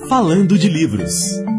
Falando de Livros.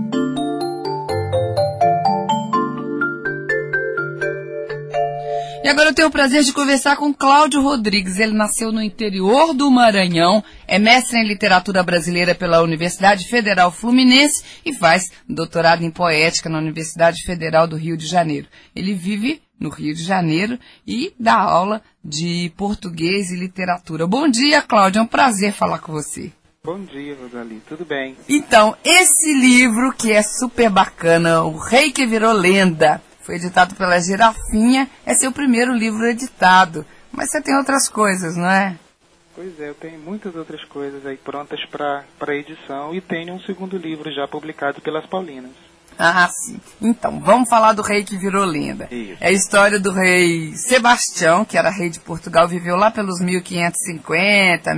E agora eu tenho o prazer de conversar com Cláudio Rodrigues. Ele nasceu no interior do Maranhão, é mestre em literatura brasileira pela Universidade Federal Fluminense e faz doutorado em poética na Universidade Federal do Rio de Janeiro. Ele vive no Rio de Janeiro e dá aula de português e literatura. Bom dia, Cláudio, é um prazer falar com você. Bom dia, Rosali, tudo bem? Então, esse livro que é super bacana, O Rei que Virou Lenda, foi editado pela Girafinha, é seu primeiro livro editado. Mas você tem outras coisas, não é? Pois é, eu tenho muitas outras coisas aí prontas para edição e tenho um segundo livro já publicado pelas Paulinas. Ah, sim. Então, vamos falar do Rei que Virou Lenda. Isso. É a história do rei Sebastião, que era rei de Portugal, viveu lá pelos 1550,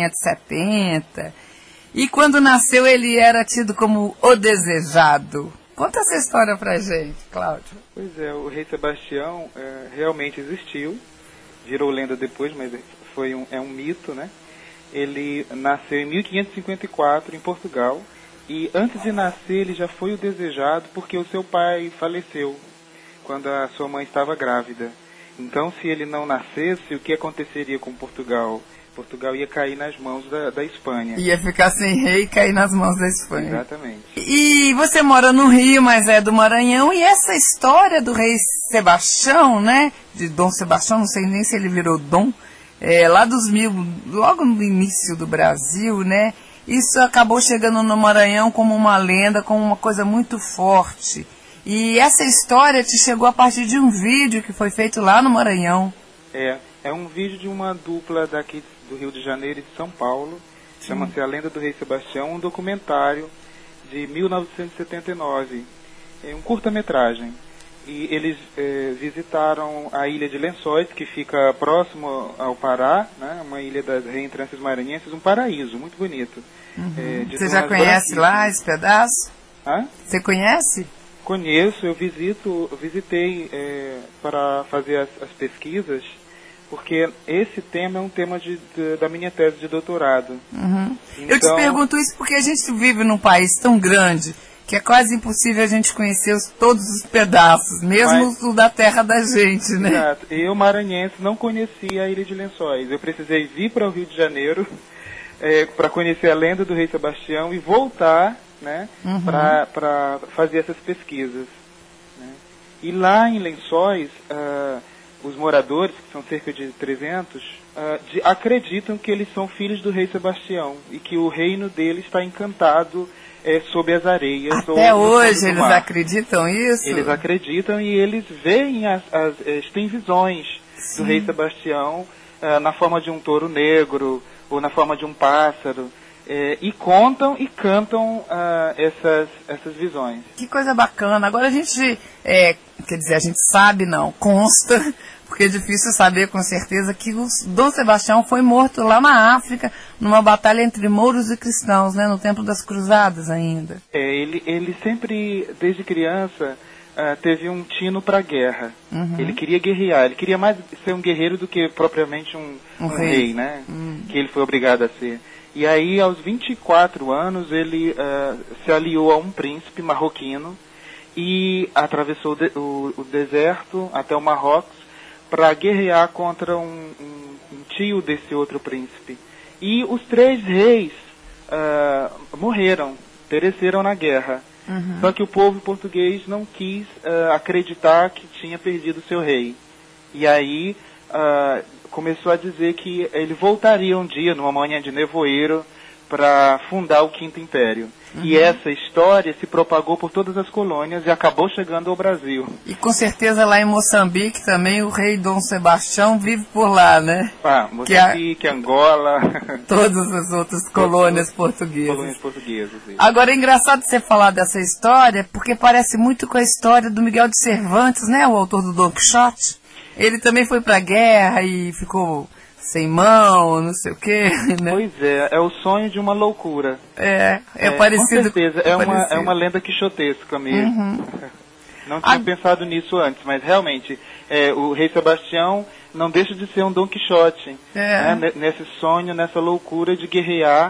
1570. E quando nasceu ele era tido como o desejado. Conta essa história pra gente, Cláudio. Pois é, o rei Sebastião realmente existiu, virou lenda depois, mas é um mito, né? Ele nasceu em 1554 em Portugal e antes de nascer ele já foi o desejado porque o seu pai faleceu quando a sua mãe estava grávida. Então, se ele não nascesse, o que aconteceria com Portugal? Portugal ia cair nas mãos da Espanha. Ia ficar sem rei e cair nas mãos da Espanha. Exatamente. E você mora no Rio, mas é do Maranhão, e essa história do rei Sebastião, né? De Dom Sebastião, não sei nem se ele virou Dom, lá logo no início do Brasil, né? Isso acabou chegando no Maranhão como uma lenda, como uma coisa muito forte. E essa história te chegou a partir de um vídeo que foi feito lá no Maranhão. É um vídeo de uma dupla daqui do Rio de Janeiro e de São Paulo, chama-se A Lenda do Rei Sebastião, um documentário de 1979, um curta-metragem. E eles visitaram a ilha de Lençóis, que fica próximo ao Pará, né, uma ilha das reentrâncias maranhenses, um paraíso muito bonito. Uhum. Você já conhece lá esse pedaço? Hã? Você conhece? Conheço, eu visitei para fazer as pesquisas, porque esse tema é um tema da minha tese de doutorado. Uhum. Então, eu te pergunto isso porque a gente vive num país tão grande que é quase impossível a gente conhecer todos os pedaços, mesmo o da terra da gente, né? Exato. Eu, maranhense, não conhecia a Ilha de Lençóis. Eu precisei vir para o Rio de Janeiro para conhecer a lenda do Rei Sebastião e voltar, né, para fazer essas pesquisas. Né? E lá em Lençóis, os moradores, que são cerca de 300, acreditam que eles são filhos do rei Sebastião e que o reino dele está encantado sob as areias. Até hoje eles acreditam isso? Eles acreditam e eles veem têm visões do rei Sebastião na forma de um touro negro ou na forma de um pássaro. E contam e cantam essas visões. Que coisa bacana. Agora a gente, a gente sabe não, consta, porque é difícil saber com certeza que o Dom Sebastião foi morto lá na África, numa batalha entre mouros e cristãos, né, no tempo das cruzadas ainda. Ele sempre, desde criança, teve um tino para a guerra. Uhum. Ele queria guerrear, ele queria mais ser um guerreiro do que propriamente um rei, né, que ele foi obrigado a ser. E aí, aos 24 anos, ele se aliou a um príncipe marroquino e atravessou o deserto até o Marrocos para guerrear contra um tio desse outro príncipe. E os 3 reis morreram, pereceram na guerra. Uhum. Só que o povo português não quis acreditar que tinha perdido seu rei. E aí começou a dizer que ele voltaria um dia, numa manhã de nevoeiro, para fundar o Quinto Império. Uhum. E essa história se propagou por todas as colônias e acabou chegando ao Brasil. E com certeza lá em Moçambique também o rei Dom Sebastião vive por lá, né? Moçambique, Angola... Todas as outras colônias portuguesas. Colônias portuguesas, isso. Agora é engraçado você falar dessa história, porque parece muito com a história do Miguel de Cervantes, né? O autor do Dom Quixote. Ele também foi pra guerra e ficou sem mão, não sei o quê, né? Pois é o sonho de uma loucura. Parecido. Com certeza, é uma lenda quixotesca mesmo. Uhum. Não tinha pensado nisso antes, mas realmente, o rei Sebastião não deixa de ser um Dom Quixote, né? Nesse sonho, nessa loucura de guerrear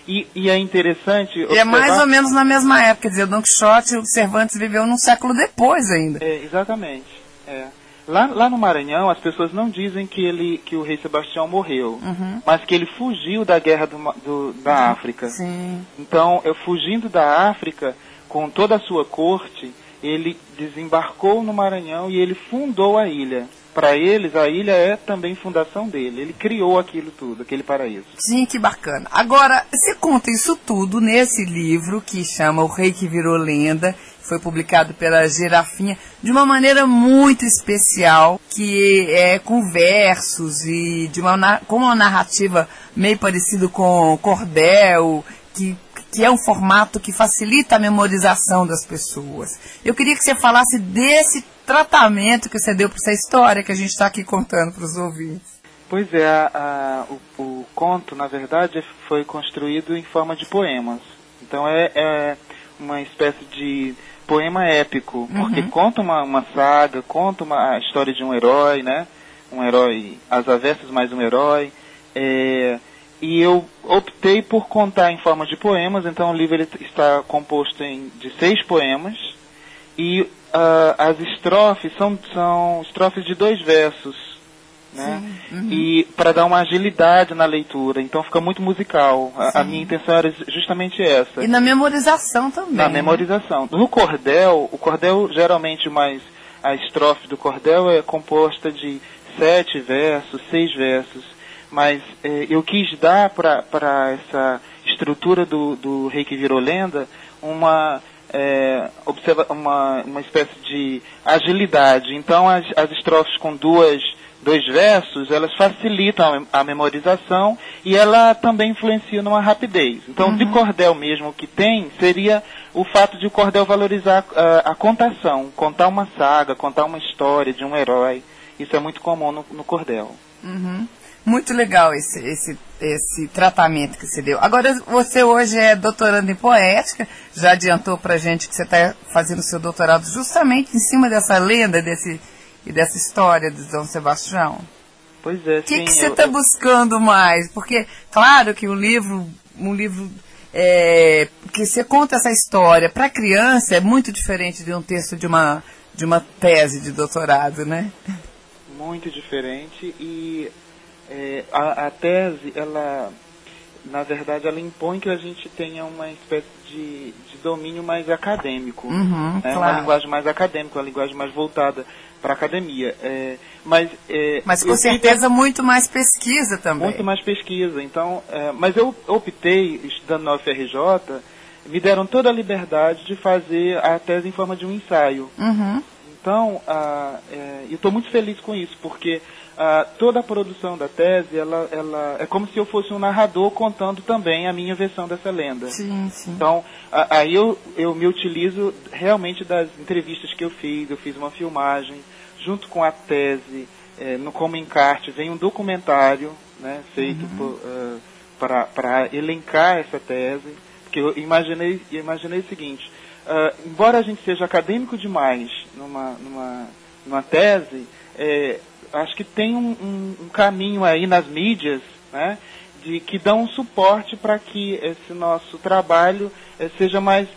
E é interessante... E é mais ou menos na mesma época, quer dizer, o Don Quixote, o Cervantes viveu num século depois ainda. Exatamente. Lá no Maranhão, as pessoas não dizem que o rei Sebastião morreu, mas que ele fugiu da guerra da África. Sim. Então, fugindo da África, com toda a sua corte, ele desembarcou no Maranhão e ele fundou a ilha. Para eles, a ilha é também fundação dele. Ele criou aquilo tudo, aquele paraíso. Sim, que bacana. Agora, você conta isso tudo nesse livro que chama O Rei que Virou Lenda, foi publicado pela Girafinha, de uma maneira muito especial, que é com versos e com uma narrativa meio parecido com cordel, que é um formato que facilita a memorização das pessoas. Eu queria que você falasse desse tratamento que você deu para essa história que a gente está aqui contando para os ouvintes. Pois é, o conto, na verdade, foi construído em forma de poemas. Então é uma espécie de poema épico, porque conta uma saga, conta a história de um herói, né? Um herói às avessas, mais um herói. E eu optei por contar em forma de poemas, então o livro ele está composto de 6 poemas, e as estrofes são estrofes de 2 versos, né? E para dar uma agilidade na leitura, então fica muito musical. A minha intenção era justamente essa. E na memorização também. Na memorização. No cordel, o cordel geralmente a estrofe do cordel é composta de 7 versos, 6 versos. Mas eu quis dar para essa estrutura do Rei que Virou Lenda uma espécie de agilidade. Então as estrofes com 2 versos, elas facilitam a memorização e ela também influencia numa rapidez. Então de cordel mesmo que tem, seria o fato de o cordel valorizar a contação, contar uma saga, contar uma história de um herói. Isso é muito comum no cordel. Muito legal esse tratamento que você deu. Agora, você hoje é doutorando em poética, já adiantou pra gente que você está fazendo seu doutorado justamente em cima dessa lenda e dessa história de Dom Sebastião. Pois é, sim. O que você está buscando mais? Porque, claro que um livro que você conta essa história para criança é muito diferente de um texto de uma tese de doutorado, né? Muito diferente e... a tese, ela, na verdade, ela impõe que a gente tenha uma espécie de domínio mais acadêmico, né? Claro. Uma linguagem mais acadêmica, uma linguagem mais voltada para a academia. Mas com certeza muito mais pesquisa também. Muito mais pesquisa. Então, mas eu optei, estudando na UFRJ, me deram toda a liberdade de fazer a tese em forma de um ensaio. Então, eu estou muito feliz com isso, porque toda a produção da tese, ela é como se eu fosse um narrador contando também a minha versão dessa lenda. Sim, sim. Então, aí eu me utilizo realmente das entrevistas que eu fiz uma filmagem, junto com a tese, como encarte, vem um documentário, né, feito para elencar essa tese, porque eu imaginei o seguinte, embora a gente seja acadêmico demais numa tese, acho que tem um caminho aí nas mídias, né, que dão um suporte para que esse nosso trabalho seja mais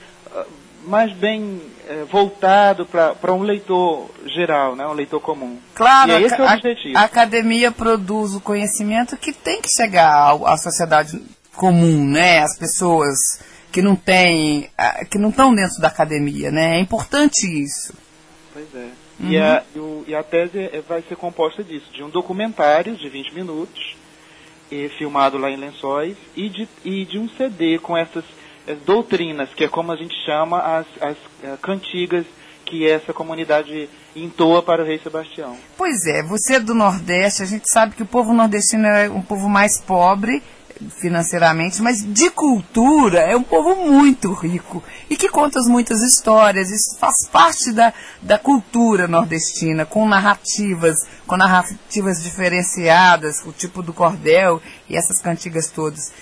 bem voltado para um leitor geral, né, um leitor comum. Claro, e esse é o objetivo. A academia produz o conhecimento que tem que chegar à sociedade comum, né, as pessoas que não estão dentro da academia, né, é importante isso. Pois é. E a tese vai ser composta disso, de um documentário de 20 minutos, filmado lá em Lençóis, e de um CD com essas doutrinas, que é como a gente chama as cantigas que essa comunidade entoa para o rei Sebastião. Pois é, você é do Nordeste, a gente sabe que o povo nordestino é um povo mais pobre financeiramente, mas de cultura é um povo muito rico e que conta muitas histórias. Isso faz parte da cultura nordestina, com narrativas diferenciadas, o tipo do cordel e essas cantigas todas.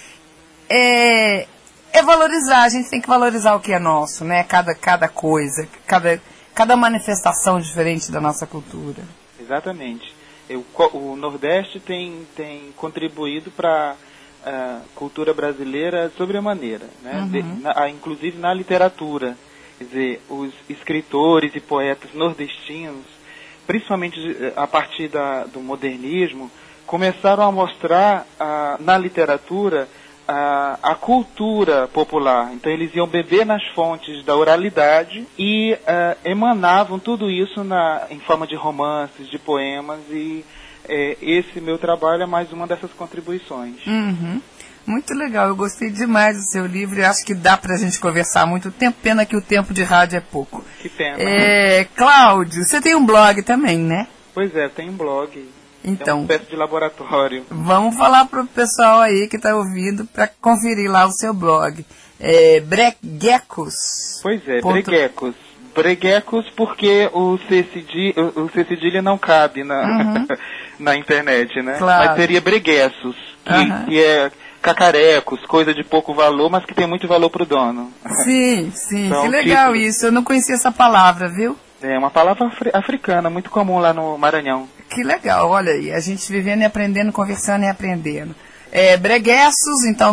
É valorizar, a gente tem que valorizar o que é nosso, né? Cada coisa, cada manifestação diferente da nossa cultura. Exatamente. O Nordeste tem contribuído para cultura brasileira sobremaneira, né? Inclusive na literatura. Quer dizer, os escritores e poetas nordestinos, principalmente a partir do modernismo, começaram a mostrar na literatura a cultura popular. Então eles iam beber nas fontes da oralidade e emanavam tudo isso em forma de romances, de poemas, e esse meu trabalho é mais uma dessas contribuições. Muito legal, eu gostei demais do seu livro e acho que dá pra gente conversar muito tempo, pena que o tempo de rádio é pouco. Que pena. Cláudio, você tem um blog também, né? Pois é, tem um blog. Então, é uma espécie de laboratório. Vamos falar pro pessoal aí que está ouvindo para conferir lá o seu blog. Breguecos. Pois é, Breguecos. Breguecos porque o C cedilha não cabe na internet, né? Claro. Mas seria bregueços, que é cacarecos, coisa de pouco valor, mas que tem muito valor pro dono. Sim, então, que legal isso. Eu não conhecia essa palavra, viu? É uma palavra africana, muito comum lá no Maranhão. Que legal, olha aí, a gente vivendo e aprendendo, conversando e aprendendo. Bregueços, então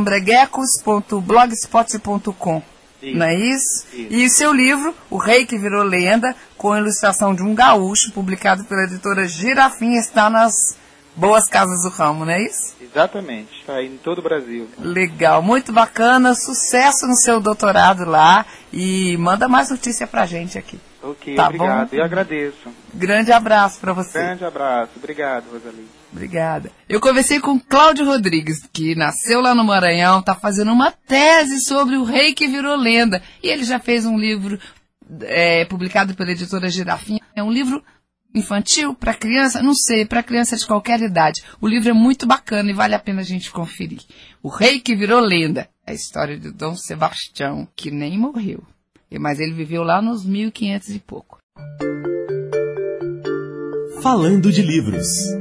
breguecos.blogspot.com, não é isso? E seu livro, O Rei que Virou Lenda, com ilustração de um gaúcho, publicado pela editora Girafim, está nas boas casas do ramo, não é isso? Exatamente, está aí em todo o Brasil. Legal, muito bacana, sucesso no seu doutorado lá e manda mais notícia pra gente aqui. Ok, tá, obrigado, bom? Eu agradeço. Grande abraço para você. Grande abraço, obrigado, Rosalie. Obrigada. Eu conversei com Cláudio Rodrigues, que nasceu lá no Maranhão, está fazendo uma tese sobre o rei que virou lenda. E ele já fez um livro publicado pela editora Girafim. É um livro infantil, para criança, não sei, para criança de qualquer idade. O livro é muito bacana e vale a pena a gente conferir. O Rei que Virou Lenda, é a história de Dom Sebastião, que nem morreu. Mas ele viveu lá nos 1500 e pouco. Falando de livros.